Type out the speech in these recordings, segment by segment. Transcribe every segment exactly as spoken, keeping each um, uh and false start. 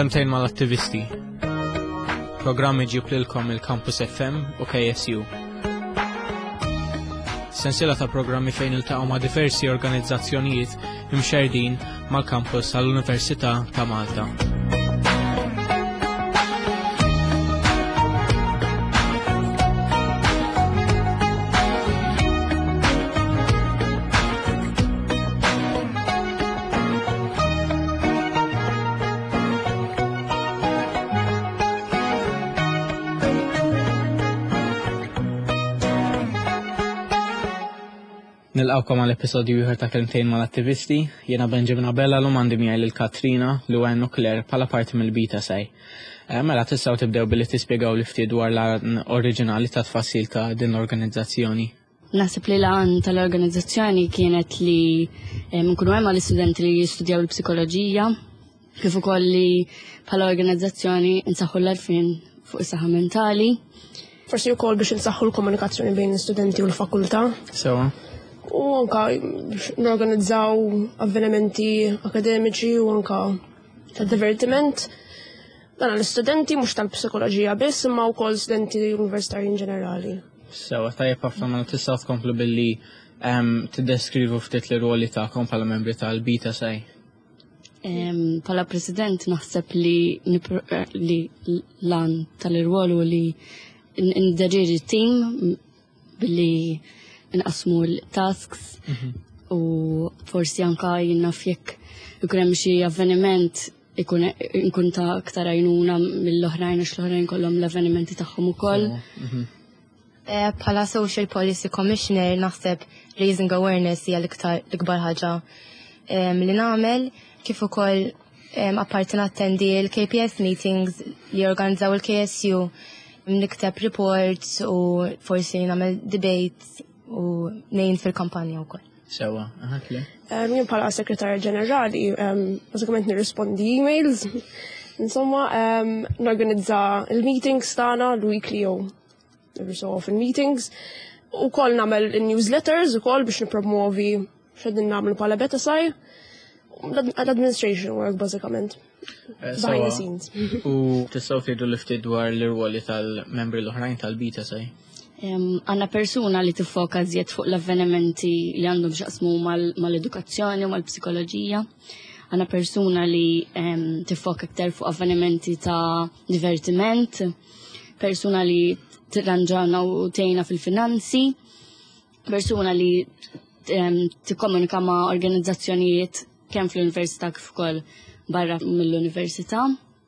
Kemtejn mal-attivisti. Programmi ġib lilkom il-Campus F M u K S U. Sensiela ta' programmi fejn iltaqgħu ma' diversi organizzazzjonijiet imxerdin mal-kampus tal-Università ta' Malta. Nilqawkom għal episodju ieħor ta' Kemtejn mal-attivisti, jiena Benjamin Abella l għandi miegħi lil Katrina li huwa Claire bħala parti mill-bita sej. Mela tistgħu tibdew billi tispjegaw li ftit dwar l-għan oriġinali ta' tfassil ta' din l-organizzazzjoni. Naħseb li l-għan tal-organizzazzjoni kienet li nkunu hemm għall-istudenti li jistudjaw il-psikoloġija, kif ukoll li bħala organizzazzjoni insaħħu l-għarfien fuq is-saħħa mentali. Forsi wkoll biex insaħħu l-komunikazzjoni bejn l-istudenti u l-fakultà. Sewa. U anka n-organizzaw avvenimenti akademiċi u anka ta' divertiment. Dan l-istudenti mhux tal-psikoloġija biss imma wkoll studenti universitarji in ġenerali. Sewa, tajjeb ħafna ma tistgħu tkomplu billi tiddeskrivu ftit l-irwoli tagħkom bħala membri tal-bita sej. Bħala President naħseb li li lan tal-irwol u li n-daġiġi tim billi nqasmu l-tasks u forsi anka jinnaf jekk ikun hemm xi avveniment ikun ta' aktar għajnuna mill-oħrajn għax l-oħrajn kollhom l-avvenimenti tagħhom ukoll. Bħala Social Policy Commissioner naħseb raising awareness hija l-ikbar ħaġa li nagħmel kif ukoll apparti nattendi l-K P S meetings li jorganizzaw il-K S U nikteb reports u forsi nagħmel debates u nejn fil-kampanja u koll. Sewa, ħakli. Jien bħala Sekretarja Ġenerali, bażikament nirrispondi emails, insomma, norganizza il-meetings tagħna l-weekly jew every so often meetings, u koll nagħmel newsletters ukoll biex nippromovi x'qegħdin nagħmlu bħala beta saj, l-administration work bażikament. Behind the scenes. U tistgħu tgħidu li ftit dwar l-irwoli tal-membri l-oħrajn tal-bita sej? Għanna persuna li tifoka żjed fuq l-avvenimenti li għandhom xaqsmu mal-edukazzjoni u mal-psikoloġija. Għanna persuna li tifoka iktar fuq avvenimenti ta' divertiment. Persuna li tirranġana u tejna fil-finanzi. Persuna li tikkomunika ma' organizzazzjonijiet kemm fl-università kif ukoll barra mill-università.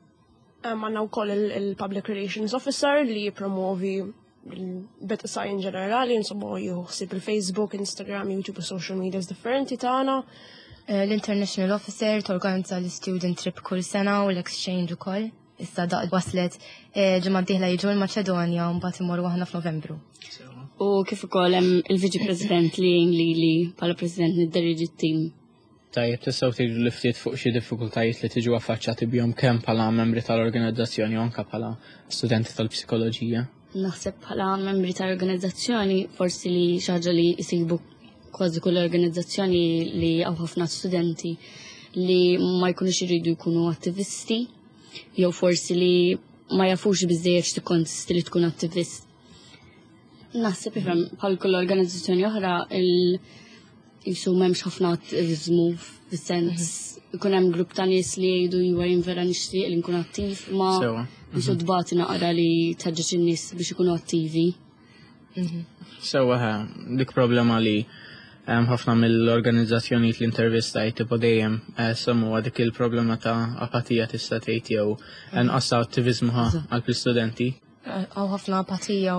Għanna wkoll il-Public Relations Officer li jipromovi beta sajn ġenerali, insomma juħsib il-Facebook, Instagram, YouTube u social medias differenti tagħna. L-International Officer torganizza l-Student Trip kull sena u l-Exchange ukoll. Issa daqt waslet ġimgħa d-dieħla jiġu l-Maċedonja u mbagħad imorru aħna f'Novembru. U kif ukoll hemm il-Viċi President li li li bħala President nidderriġi t-tim. Tajjeb, tistgħu tgħidu li ftit fuq xi diffikultajiet li tiġu affaċċjati bihom kemm bħala membri tal-organizzazzjoni u anke bħala studenti tal-psikoloġija. Naħseb bħala membri tal-organizzazzjoni forsi li xaġa li jisibu kważi kull organizzazzjoni li għaw ħafna studenti li ma jkunux iridu jkunu attivisti jew forsi li ma jafux biżejjed x'tikkonsisti li tkun attivist. Naħseb ifhem bħal kull organizzazzjoni oħra il jisu m'hemmx ħafna attivizmu fis-sens ikun hemm grupp ta' nies li jgħidu jwa jien vera nixtieq li nkun attiv ma jisu dbati naqra li taġġeġ in-nies biex ikunu attivi. Sewa dik problema li ħafna mill-organizzazzjonijiet li intervistajt tipo dejjem semmu dik il-problema ta' apatija tista' tgħid jew inqas attiviżmu għall-istudenti. Hawn ħafna apatija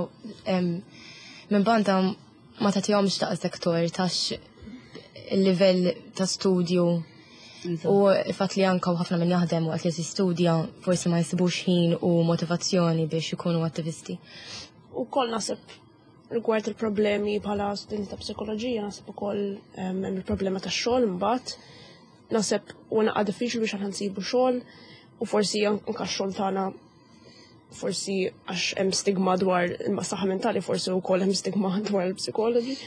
minn banda ma tagħtihomx daqs sektor tax il-livell ta' studju. U il-fat li anka ħafna minn jaħdem waqt li jistudja forsi ma jsibux ħin u motivazzjoni biex ikunu attivisti. U koll nasib rigward il-problemi bħala studenti ta' psikoloġija, nasib ukoll hemm il-problema ta' xogħol mbagħad. Nasib u naqa' diffiċli biex aħna nsibu xogħol u forsi anke x-xogħol tagħna forsi għax hemm stigma dwar il-saħħa mentali, forsi wkoll hemm stigma dwar il-psikoloġi.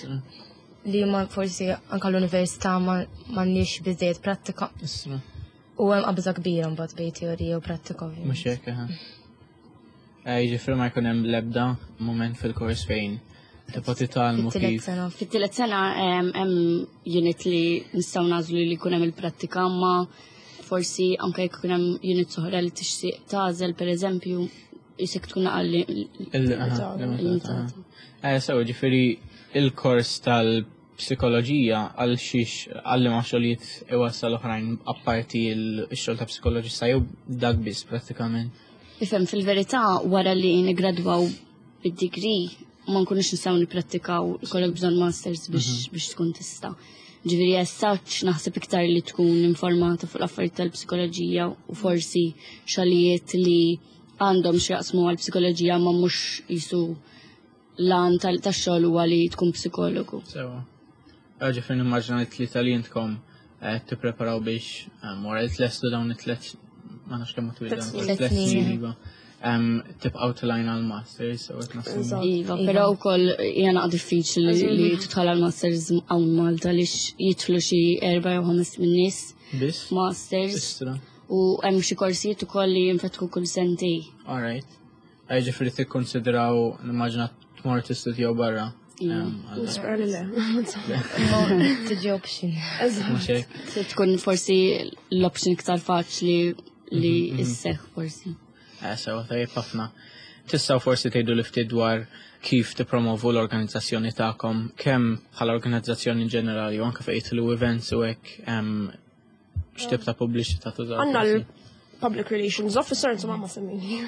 Li ma forsi anka l-università m'għandniex biżejjed prattika. U hemm qabża kbira mbagħad bej teorija u prattika ovvjament. Mhux hekk, aha. Jiġifieri ma jkun hemm l-ebda moment fil-kors fejn tibqa' titgħallmu Fit-tielet kif. sena. Fit-tielet sena em, hemm unit li nistgħu nażlu li jkun hemm il-prattika, ma forsi anke jekk ikun hemm unit oħra li tixtieq tagħżel pereżempju jisek tkun naqalli Il- aha, limitata. Eh, so, ġifieri il-kors tal-psikoloġija għal xiex għalli ma xogħlijiet iwassal oħrajn apparti il-xogħol ta' psikologista jew dak biss prattikament. Ifhem fil-verità wara li nigradwaw bid-degree ma nkunux nistgħu nipprattikaw ikollok bżonn masters biex biex tkun tista'. Ġifieri essaċ naħseb iktar li tkun informata fuq l-affarijiet tal-psikoloġija u forsi xogħlijiet li għandhom xi jaqsmu għall-psikoloġija ma mhux jisu lan tax-xogħol huwa li tkun psikologu. Sewa. Ġifieri nimmaġina li tlieta li intkom tippreparaw biex wara li tlestu dawn it-tlet ma nafx kemm twil dan Tlet tlet snin. snin iva. Tibqgħu tilajna l-masters u qed naħsbu. Eżatt. Iva, però wkoll hija naqgħod diffiċli li tidħol għall-masters hawn Malta li jidħlu xi erba' jew ħames min nies Biss? masters Istra. u hemm xi korsijiet ukoll li jinfetħu kull sentej. All right. Ġifieri tikkonsidraw nimmaġina tmur tistudjaw barra. Nispera li le. Tiġi option. Mhux hekk. Se tkun forsi l-option iktar faċli li isseħ forsi. Eh, sewa tajjeb ħafna. Tistgħu forsi tgħidu li ftit dwar kif tippromovu l-organizzazzjoni tagħkom kemm bħala organizzazzjoni ġenerali u anke fejn jitlu events u hekk x'tib ta' pubbliċità tużaw. Għanna forsi? l-Public Relations Officer, insomma ma semmini.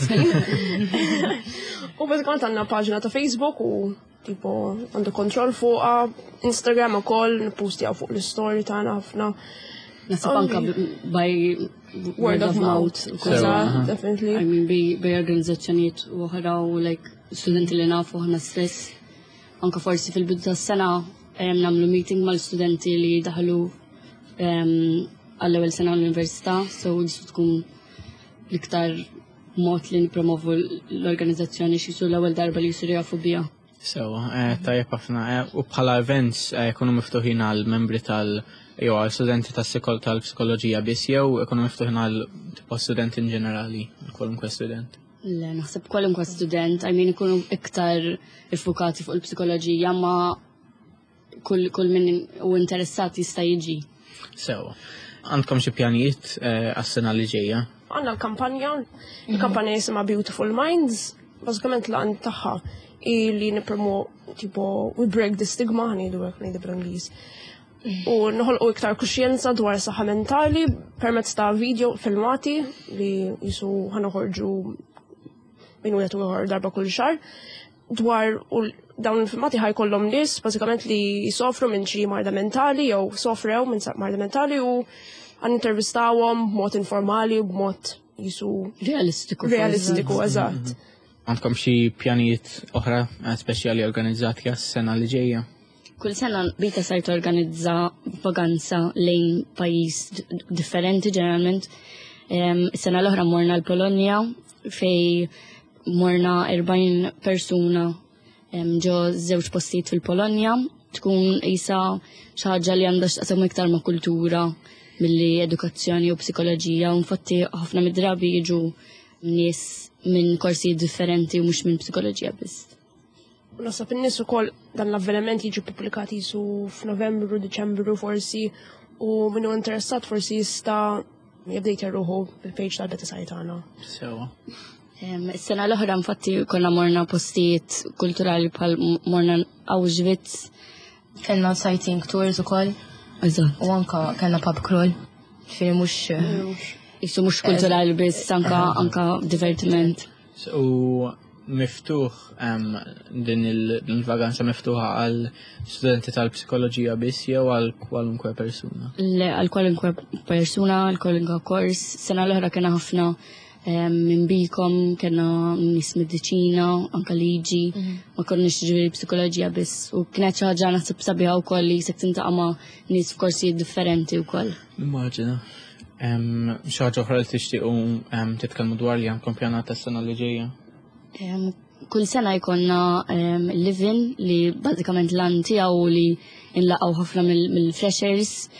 U bazzikament għanna paġna ta' Facebook u tipo għandu kontroll fuqa, Instagram u koll, nipustjaw fuq l-story tagħna ħafna. Nasib anka by Word of mouth. Sewa, Kuza, aha. definitely. I mean, bi bi organizzazzjonijiet u oħra u like studenti li nafu ħana stess. Anka forsi fil-bidu tas-sena em, namlu meeting mal-studenti li daħlu em, għall-ewwel sena l-università, so jisu tkun l-iktar mod li nipromovu l-organizzazzjoni xisu l-ewwel darba li jisiru jafu bija. Sewa, eh, tajjeb ħafna. Eh, U bħala events eh, jkunu miftuħin għal membri tal- jew għal studenti tas-sikol tal-psikoloġija biss jew ikunu miftuħin għal tipo studenti in ġenerali, kwalunkwe student. Le, naħseb kwalunkwe student, I mean ikunu iktar effukati fuq il-psikoloġija, ma kull kull min u interessat jista' jiġi. Sewa. Għandkom xi pjanijiet eh, għas-sena li ġejja? Għanna l-kampanja, il-kampanja jisima Beautiful Minds, bazzikament l-għan taħħa li nipromu tipo we break the stigma, ħanidu għek nejdu bl-Inglis. U nħolqu iktar kuxjenza dwar saħħa mentali permezz ta' video filmati li jisu ħanoħorġu minn u jatu għor darba kull xar dwar u dawn il-filmati ħajkollhom nies bażikament li jisofru minn xi marda mentali jew sofrew minn marda mentali u għan intervistawhom b'mod informali u b'mod jisu Realistiku. realistiku eżatt. Għandkom xi pjanijiet oħra eh, speċjali organizzati għas-sena li ġejja? Kull sena bita sajt organizza vaganza lejn pajis d- differenti ġeneralment. Em, Is-sena l-oħra morna l-Polonja fej morna erbajn persuna em, ġo żewġ postijiet fil-Polonja. Tkun isa xi ħaġa li għandha x'taqsam iktar ma' kultura milli edukazzjoni u psikoloġija u infatti ħafna mid-drabi jiġu nies minn korsijiet differenti u mhux minn psikoloġija biss. Nasab in-nies ukoll dan l-avveniment jiġi pubblikati su f'Novembru, Diċembru forsi u minnu interessat forsi jista' jibdejt jarruħu bil-page tal-beta sajtana. Sewa. Em, Is-sena l-oħra infatti konna morna postijiet kulturali bħal m- morna Auschwitz. Kellna sighting tours ukoll Eżatt. u anka kellna pub crawl. Ġifieri mhux Isu mhux kulturali biss anka anka divertiment. U miftuħ em, din il- din il-vaganza miftuħa għal studenti tal-psikoloġija biss jew għal kwalunkwe persuna? Le għal kwalunkwe persuna, għal kwalunkwe kors. Sena l-oħra kena ħafna em, minn bikom, kena nis medicina, anka liġi, ma konniex ġiviri psikoloġija biss. U kienet xi ħaġa naħseb sabiħa wkoll li se tintaqa' ma' nies f'korsijiet differenti wkoll. Immaġina. Em, Xi ħaġa oħra li tixtiequ em, titkellmu dwar li għandkom pjanata s-sena li ġejja? Em, Kull sena jkonna em, living li bażikament l-an tiegħu li nlaqgħu ħafna mill- mill-freshers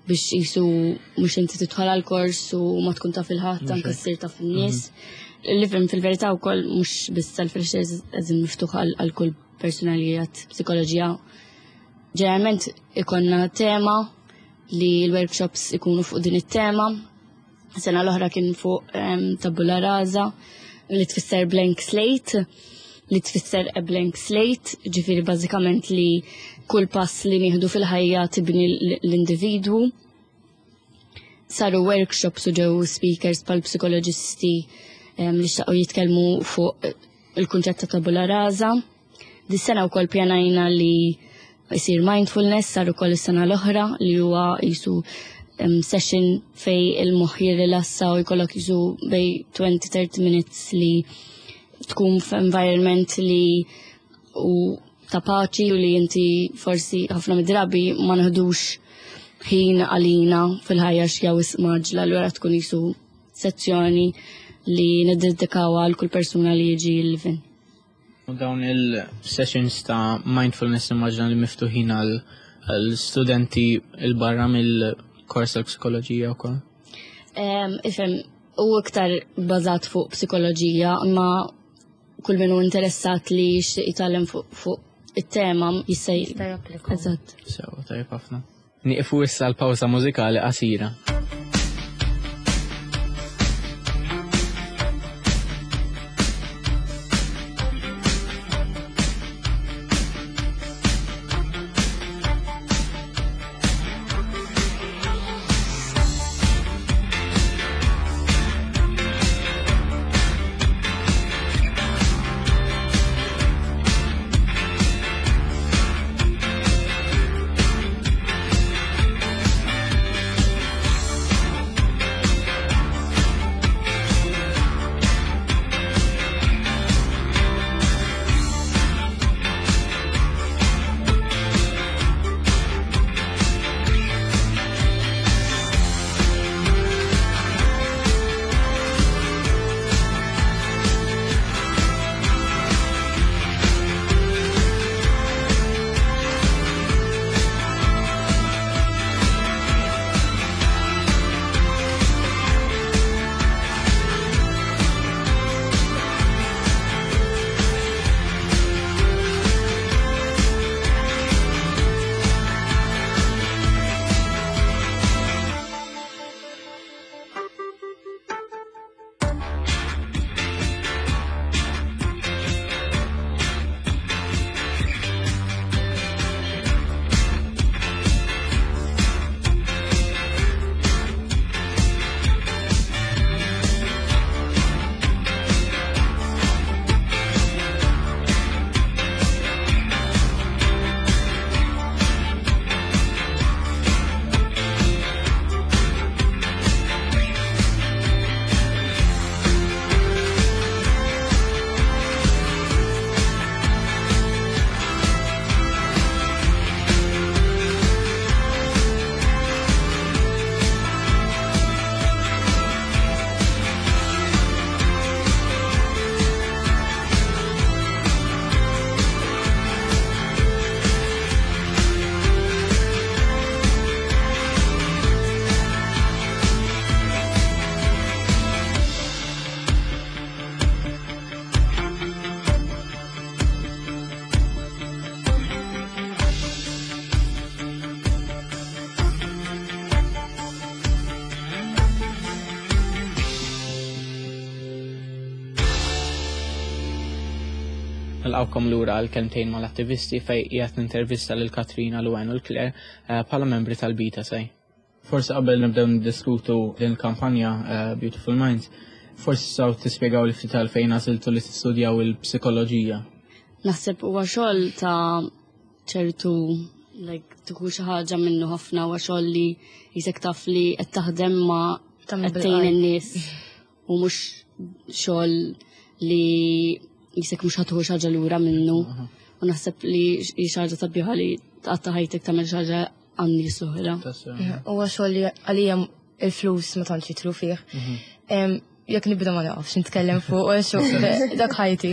biex jisu mux inti titħol għal-kors u ma tkun taf il-ħadd anke ssir taf in-nies. Il-living fil-verità wkoll mhux biss tal-freshers qegħdin miftuħ għal kull persuna li jgħat psikoloġija. Ġeneralment ikonna tema li l-workshops ikunu fuq din it-tema. Sena l-oħra kien fuq tabula rasa li tfisser blank slate, li tfisser a blank slate, ġifieri bażikament li kull pass li nieħdu fil-ħajja tibni l-individwu. Saru workshops u ġew speakers pal psikoloġisti li xtaqgħu jitkellmu fuq il-kunċett ta' tabula rasa. Dis-sena wkoll pjanajna li jsir mindfulness, saru wkoll is-sena l-oħra li huwa jisu um, session fej il-moħħ jirrilassa u jkollok jisu bej twenty to thirty minutes li tkun f'environment li u ta' paċi u li inti forsi ħafna mid-drabi ma naħdux ħin għalina fil-ħajja x'jaw ismaġla l wara tkun jisu sezzjoni li niddedikaw għal kull persuna li jiġi l-livin. U dawn il-sessions ta' mindfulness immaġna li miftuħin għal-studenti il-barra mill-kors tal-psikoloġija wkoll? Ifhem, u iktar bażat fuq psikoloġija, imma kull minnu interessat li jixtieq jitgħallem fuq it-tema jista' japplika. Eżatt. Sewa, tajjeb ħafna. Nieqfu issa l-pawża mużikali qasira. Nilqawkom lura għal-kelmtejn mal-attivisti fej qiegħed nintervista lil Katrina, Luwen u l-Claire bħala membri tal-Bita sej. Forsi qabel nibdew niddiskutu din il-kampanja Beautiful Minds, forsi saw tispjegaw li ftit għalfejn għażiltu li tistudjaw il-psikoloġija. Naħseb huwa xogħol ta' ċertu like tkun xi ħaġa minnu ħafna huwa xogħol li jisek taf li qed taħdem ma' qedtejn in-nies u mhux xogħol li jisek mhux ħadħu xi ħaġa lura minnu. U naħseb li xi ħaġa tabbieħa li taqta' ħajtek tagħmel xi ħaġa għan-nies l-oħra. Huwa xogħol li għalija il-flus ma tantx jitlu fih. Jekk nibda ma naqafx nitkellem fuq dak ħajti.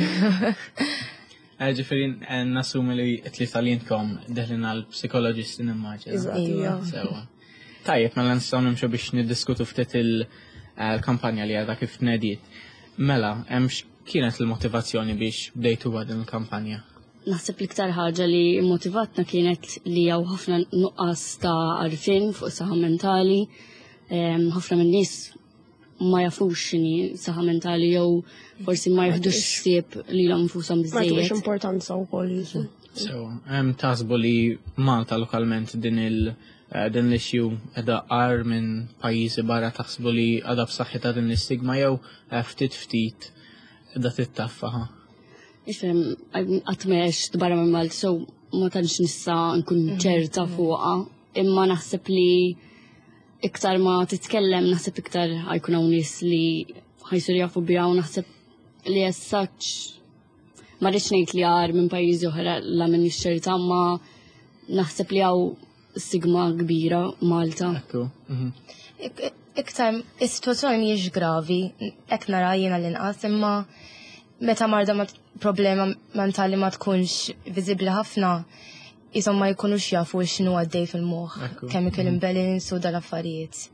Ġifieri nassumi li t-tlieta li intkom deħlin għall-psikoloġisti nimmaġina. Eżatt. Tajjeb, mela nistgħu nimxu biex niddiskutu ftit il-kampanja li għadha kif tnediet. Mela, hemm kienet il-motivazzjoni biex bdejtu din il-kampanja? Naħseb l-iktar ħaġa li motivatna kienet li jew ħafna nuqqas ta' għarfien fuq saħħa mentali. Ħafna minn nies ma jafux x'inhi saħħa mentali jew forsi ma jieħdux ħsieb lilhom infushom Ma jtux biżżejjed. importanza wkoll. So, hemm taħsbu li Malta lokalment din il- eh, din l-issue edha qar minn pajjiżi barra taħsbu li għadha b'saħħitha din l-istigma jew eh, ftit ftit edha tittaffaħa. Ifhem għatmex barra minn Malta, so ma tantx nista' nkun ċerta fuqha, imma naħseb li iktar ma titkellem naħseb iktar ħajkun hawn nies li ħajsir jafu biha u naħseb li as such ma rridx ngħid li għar minn pajjiżi oħra la minn ix-ċerta ma naħseb li hawn stigma kbira Malta. Ekku. mhm. Ik- Iktar, is-situazzjoni mhijiex gravi, hekk nara jiena l-inqas, imma meta marda ma problema mentali ma tkunx viżibbli ħafna, jisom ma jkunux jafu x'inhu għaddej fil-moħħ, Ekku. chemical imbalance u dal-affarijiet.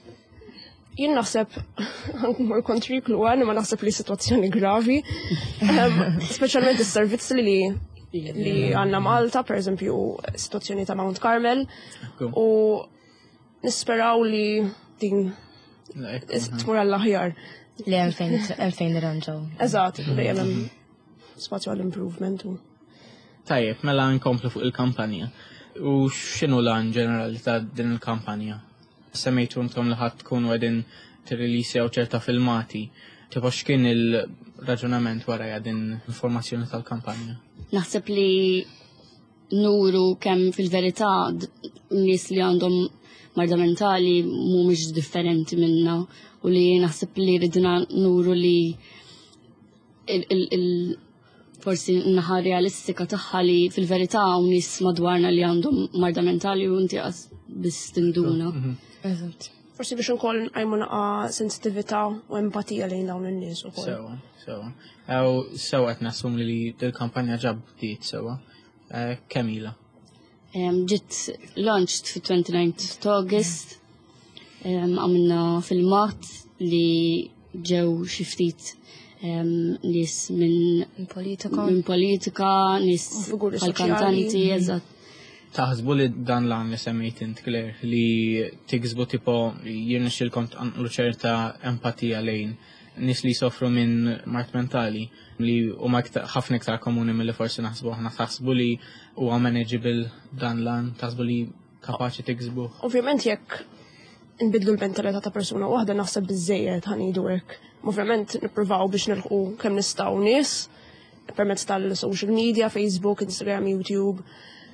Jien naħseb, mor kontriklu għan, ma naħseb li situazzjoni gravi. Um, Specialment il-servizzi li li għanna Malta, per eżempju, situazzjoni ta' Mount Carmel, Ekku. u nisperaw li din Ekku, is- tmur għall-aħjar. Li hemm fejn hemm fejn irranġaw. Eżatt, li hemm spazju għall-improvement. u- Tajjeb, mela nkomplu fuq il-kampanja. U x'inhu lan ġenerali ta' din il-kampanja? Semmejtu intom li ħadd tkunu qegħdin tirrilisjaw ċerta filmati. Tipo x'kien il-raġunament wara din informazzjoni tal-kampanja? Naħseb li nuru kemm fil-verità d- nies li għandhom marda mentali mhumiex differenti minna u li naħseb li ridna nuru li il- il- il- forsi n-naħa realistika tagħha li fil-verità hawn nies madwarna li għandhom marda mentali u inti qas biss tinduna. Eżatt. Forsi biex nkoll għajmu naqa sensitivita u empatija lejn dawn in-nies ukoll. Sewa, sewa. Ew sewa qed nassum li l-kampanja ġab bdiet sewa. Eh, Kemm ilha? Um, ġit launched fi twenty-ninth of August. Um, Għamilna filmat li ġew xi ftit um, nies minn Politika. minn politika, nies Figuri għal-kantanti, soċjali. eżatt. Taħsbu li dan lan li semmejt int Claire li tiksbu tipo jirnexxilkom tqanqlu ċerta empatija lejn nis li soffru minn mart mentali li huma iktar- ħafna iktar komuni mill-li forsi naħsbu aħna taħsbu li huwa manageable dan lan, taħsbu li kapaċi tiksbu. Ovvjament jekk nbidlu l-mentalità ta' persuna waħda naħseb biżejjed ħanidu hekk. Ovvjament nippruvaw biex nilħu kemm nistgħu nies permezz tal-social media, Facebook, Instagram, YouTube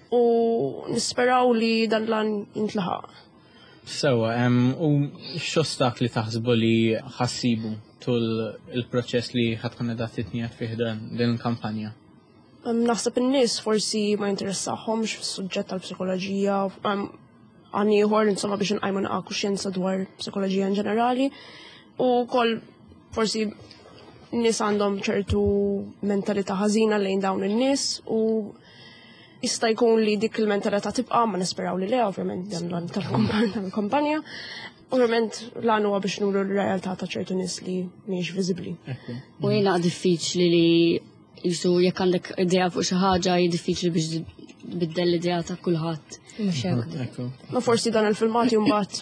u nisperaw li dan lan jintlaħaq. Sewa, em, u x'ostak li taħsbu li ħassibu tul il-proċess li ħatkun edha titniet fih dan din il-kampanja? Um, Naħseb in-nies forsi ma jinteressahomx fis-suġġett tal-psikoloġija, um, għan ieħor insomma biex nqajmu naqa' kuxjenza dwar psikoloġija in ġenerali u kol forsi nies għandhom ċertu mentalità ħażina lejn dawn in-nies u jista' jkun li dik il-mentalità tibqa' ma nisperaw li le, ovvjament dan l-għan tal-kampanja. Ovvjament l-għan huwa biex nuru l-realtà ta' ċertu nies li mhijiex viżibbli. Ekku. U jiena diffiċli li jisu jekk għandek idea fuq xi ħaġa hi diffiċli biex tbiddel l-idea ta' kulħadd. Mhux hekk. Ekku. Ma forsi dan il-filmati mbagħad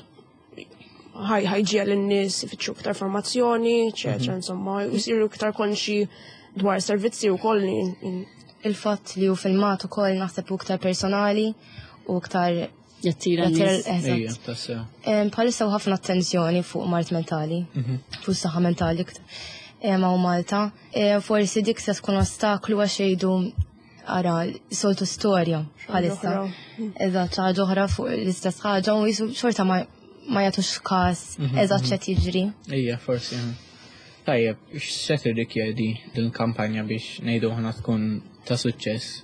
ħaj ħajġija lin-nies ifittxu iktar informazzjoni, eċetera, insomma, jsiru iktar konxi dwar servizzi wkoll li Il-fatt li hu filmat ukoll naħseb u iktar personali u iktar Jattira jattira n-nies. Ejja, eżatt. tassew. Em, Bħalissa hu ħafna attenzjoni fuq mart mentali, fuq saħħa mentali iktar. Em, Għaw Malta, Em, forsi dik se tkun ostaklu għax jgħidu ara soltu storja bħalissa. oħra. Eżatt, ħaġa oħra fuq l-istess ħaġa u jisu xorta ma ma jagħtux każ eżatt x'qed jiġri. Ejja, forsi. aha. Tajjeb, x'se dik jgħidi din kampanja biex ngħidu ħana tkun ta' suċċess?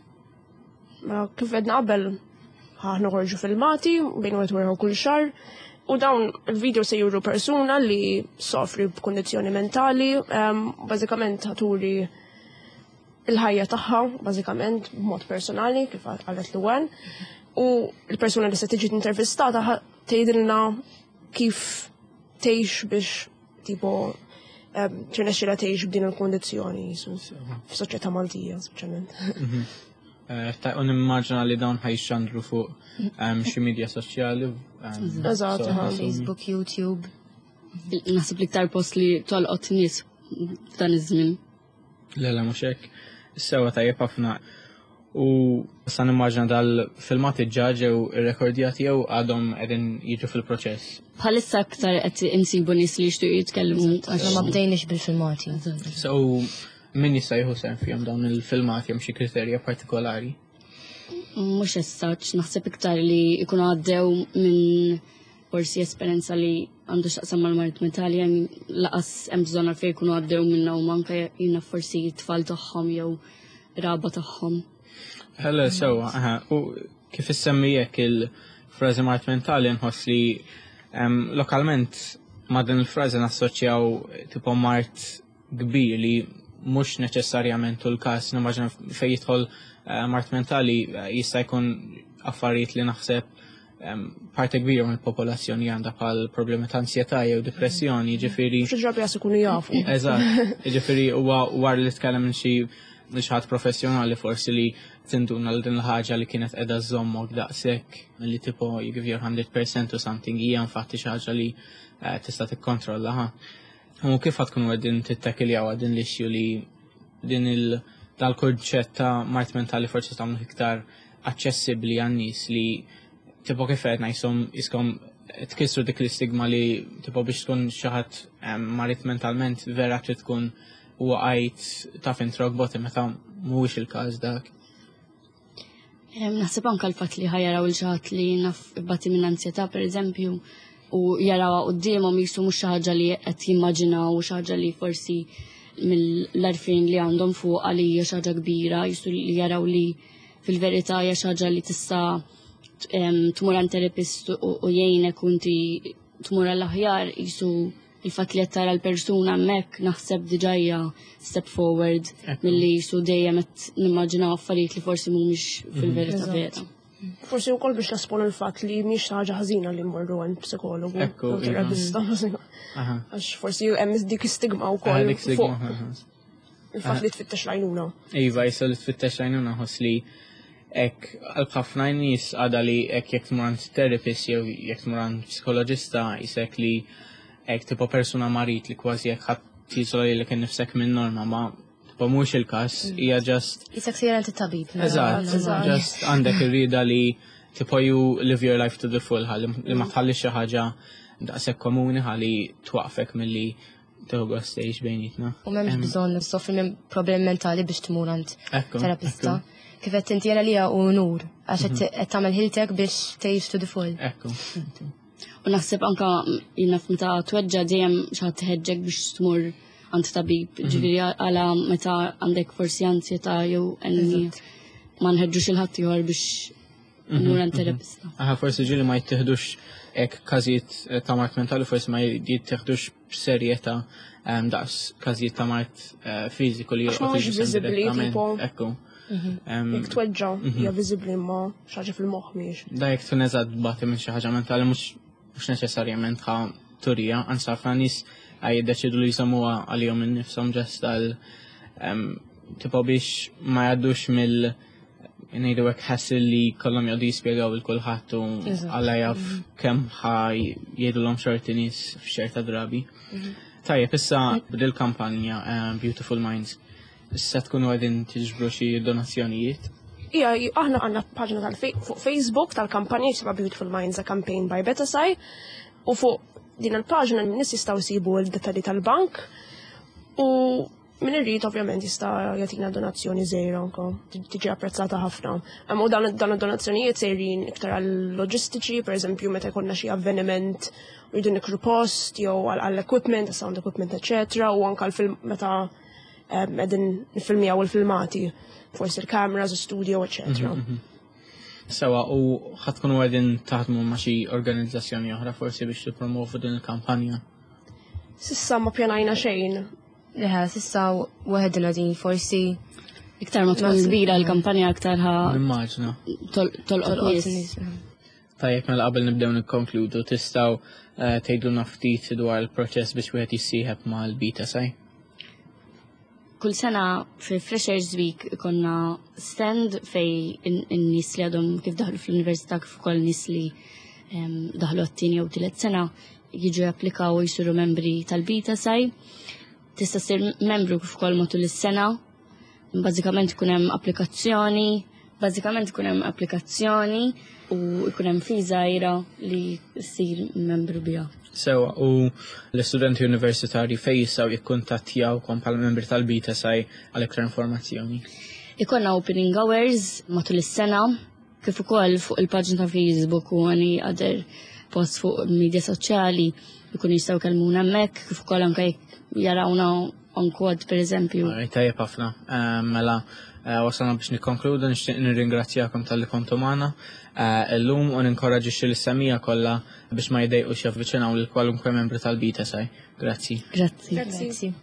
Ma kif edna qabel ħaħna ħorġu filmati bejn wieħed u ieħor kull xahar u dawn il-video se juru persuna li sofri b'kondizzjoni mentali, em, bażikament ħaturi il-ħajja tagħha, bażikament b'mod personali kif qalet Luwan, u l-persuna li se tiġi intervistata ħa tgħidilna kif tgħix biex tipo ċirnexxila tgħix b'din il-kondizzjoni f'soċjetà Maltija speċjalment. Ta' unimmaġina li dawn ħajxandru fuq xi medja soċjali. Eżatt, Facebook, YouTube. Naħseb l-iktar post li tolqot nies f'dan iż-żmien. Lela mhux hekk. Sewa tajjeb ħafna. U sa nimmaġina dal-filmati ġaġew ir-rekordjati jew għadhom qegħdin jiġu fil-proċess. Bħalissa aktar qed insibu nies li jixtiequ jitkellmu Għax ma bdejniex bil-filmati. So min jista' jieħu sehem fihom dawn il-filmati hemm xi kriterja partikolari? Mhux essaċ, naħseb iktar li jkunu għaddew minn forsi esperjenza li għandu x'aqsam mal-marit mentali hemm laqas hemm bżonn għalfejn jkunu għaddew minnha u manka jiena forsi t-tfal tagħhom jew raba tagħhom. Ħella sewa, aha, u kif issemmijek il-frażi mart mentali nħoss li lokalment ma' din il-frażi nassoċjaw tipo mart kbir li mhux neċessarjament u l-każ nimmaġina fejn jidħol mart mentali jista' jkun affarijiet li naħseb parti kbira mill-popolazzjoni għandha bħal problemi ta' ansjetà jew depressjoni, ġifieri. Xi drabi jas ikunu jafu. Eżatt, ġifieri huwa war li tkellem minn xi ħadd professjonali forsi li tinduna l din l-ħaġa li kienet qiegħda żommok daqshekk li tipo you give your one hundred percent or something hija infatti xi ħaġa li tista' tikkontrollaha. U kif ħadd tkunu qegħdin tittakiljaw din l-issue li din il dal-kunċett ta' mart mentali forsi tagħmlu iktar aċċessibbli għan-nies li tipo kif qed ngħidhom iskom tkissru dik l-istigma li tipo biex tkun xi ħadd marit mentalment vera trid tkun waqgħid taf introk boti meta mhuwiex il-każ dak. Naħseb anke l-fatt li ħajjaraw il-ġaħat li naf bati minn ansjetà pereżempju u jarawha qudiemhom jisu mhux xi ħaġa li qed jimmaġinaw xi ħaġa li forsi mill-arfin li għandhom fuq li hija xi ħaġa kbira, jisu li jaraw li fil-verità hija xi ħaġa li tista' tmur għand terapist u jgħinek u inti tmur għall-aħjar jisu il-fatt li qed tara l-persuna hemmhekk naħseb diġà hija step forward milli jisu dejjem qed nimmaġinaw affarijiet li forsi mhumiex fil-verità vera. Forsi wkoll biex nasponu l-fatt li mhix ħaġa ħażina li mmorru għand psikologu u terapista. Għax forsi hemm dik istigma wkoll fuq il-fatt li tfittex l-għajnuna. Iva, jisa li tfittex l-għajnuna ħoss li ek għal-ħafna nies għadha li ek jekk tmur għand therapist jew jekk tmur għand psikologista jisek li ek tipo persuna marit li kważi jekk ħadd tiżola li kien nifsek minn norma ma tipo mhux il-każ hija just Isek sejra inti tabib. Eżatt, just għandek irrida li tipo you live your life to the full ħalli li ma tħallix xi ħaġa daqshekk komuni ħalli twaqfek milli tieħu stage bejnietna. U m'hemmx bżonn nissofri minn problemi mentali biex tmur għand terapista. Kif qed inti jara liha u nur għax qed tagħmel ħiltek biex tgħix to the full. Ekku. U naħseb anka jiena meta tweġġa dejjem xi ħadd iħeġġek biex tmur għand tabib, ġifieri għala meta għandek forsi ansjetà jew enni ma nħeġġux il-ħadd ieħor biex tmur għand terapista. Aħa forsi ġieli ma jittieħdux hekk każijiet ta' mart mentali forsi ma jittieħdux b'serjetà daqs każijiet ta' mart fiżiku li mhux viżibbli tipo. Ekku. Jekk tweġġa hija viżibbli ma xi ħaġa fil-moħħ mhijiex. Da jekk tkun eżatt bati minn xi ħaġa mentali mhux mhux neċessarjament ħa turija, anzi ħafna nies jiddeċidu li jżommuha għalihom innifshom ġest għal tipo biex ma jgħaddux mill ngħidu hekk ħassil li kollhom jgħodu jispjegaw il kulħadd u alla jaf kemm ħa jgħidulhom xorti nies f'xerta drabi. Tajjeb, issa bdil kampanja Beautiful Minds. Issa tkunu għedin tiġbru xi donazzjonijiet? Ija, aħna għandna paġna tal fuq Facebook tal-kampanja jisba Beautiful Minds a campaign by Betasai u fuq din il-paġna n-nies jistgħu jsibu l-detalji tal-bank u min irrid ovvjament jista' jagħtina donazzjoni żgħira anke tiġi apprezzata ħafna. Hemm dan id-donazzjonijiet sejrin iktar għall-loġistiċi, pereżempju meta jkollna xi avveniment rridu nikru post jew għall-equipment, sound equipment, eċetera, u anke l-film meta qegħdin nifilmjaw il-filmati, forsi l-kameras, studio, eċetera. Sewa, u ħadd tkunu qegħdin taħdmu ma' xi organizzazzjoni oħra forsi biex tippromovu din il-kampanja? Sissa ma pjanajna xejn. Leħa, sissa waħedna din forsi iktar ma tkun kbira l-kampanja iktar ħa Immaġna. tolqot nies. Tajjeb mela qabel nibdew nikkonkludu tistgħu tgħidulna ftit dwar il-proċess biex wieħed jissieħeb mal-bita sej. Kull sena fil-Freshers Week ikonna stand fej in-nies li għadhom kif daħlu fl-università kif ukoll nies li daħlu għat-tieni jew tielet sena jiġu japplikaw jsiru membri tal-bita sej. Tista' ssir membru kif ukoll matul is-sena. Bażikament ikun hemm applikazzjoni, bażikament ikun hemm applikazzjoni u ikun hemm fee żgħira li ssir membru biha. Sewa, u l-istudenti universitarji fejn jistgħu jikkuntattjawkom bħala membri tal-bita sej għal iktar informazzjoni. Ikonna opening hours matul is-sena kif ukoll fuq il-paġna ta' Facebook u għani għader post fuq media soċjali ikun jistgħu kellmuna hemmhekk kif ukoll anke jarawna on kod per eżempju. Tajjeb ħafna. Mela wasalna biex nikkonkludu nixtieq nirringrazzjakom tal-li kontu magħna illum u ninkoraġġixxi l-istamija kollha biex ma jdejqux javviċinaw lil kwalunkwe membri tal-bita sej. Grazzi. Grazzi. Grazzi.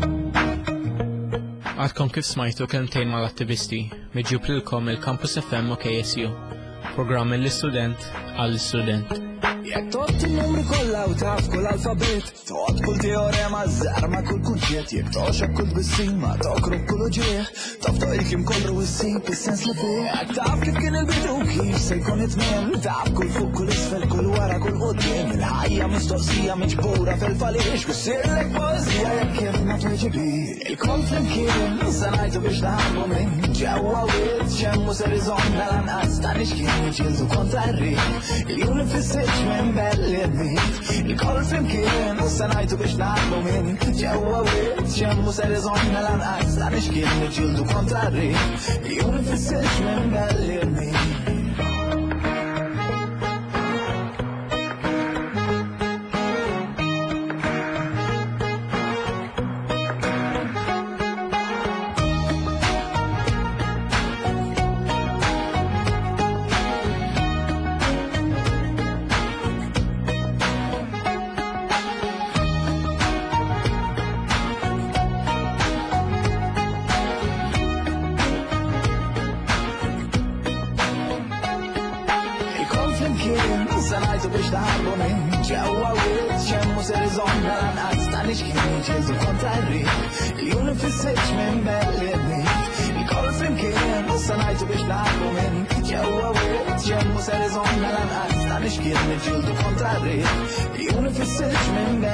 Għadkom kif smajtu kelmtejn mal-attivisti miġjub lilkom il-Campus F M u K S U. Programm mill-istudent għall-istudent. Jekk toqgħod in-numri kollha u taf kull alfabet, toqgħod kull teorema żgħar ma' kull kunċett, jekk toxob kull bissima, toqrob kull uġieħ, taf toq il-klim kollu issib is-sens li fih. Jekk taf kif kien il-bidu kif se jkun it-tmiem, taf kull fuq kull isfel kull wara kull quddiem, il-ħajja mistoqsija miġbura fil-falix, u ssirlek poeżija jekk kif ma tweġibi. Il-kol flimkien se ngħidu biex naħarbu minn ġewwa wied xemmu ser iżommna lanqas ta' nixkien niġġieldu kontra r-riħ. Il-jum nfissirx minn belli d-mit, il-kol flimkien se ngħidu biex naħarbu minn ġewwa wied xemmu ser iżommna lanqas ta' nixkien niġġieldu kontra r-riħ. Il-jum nfissirx minn belli d-mit. Ser iżommna lanqas ta' nixkien niġġieldu kontra r-riħ. Juni fis-silġ minn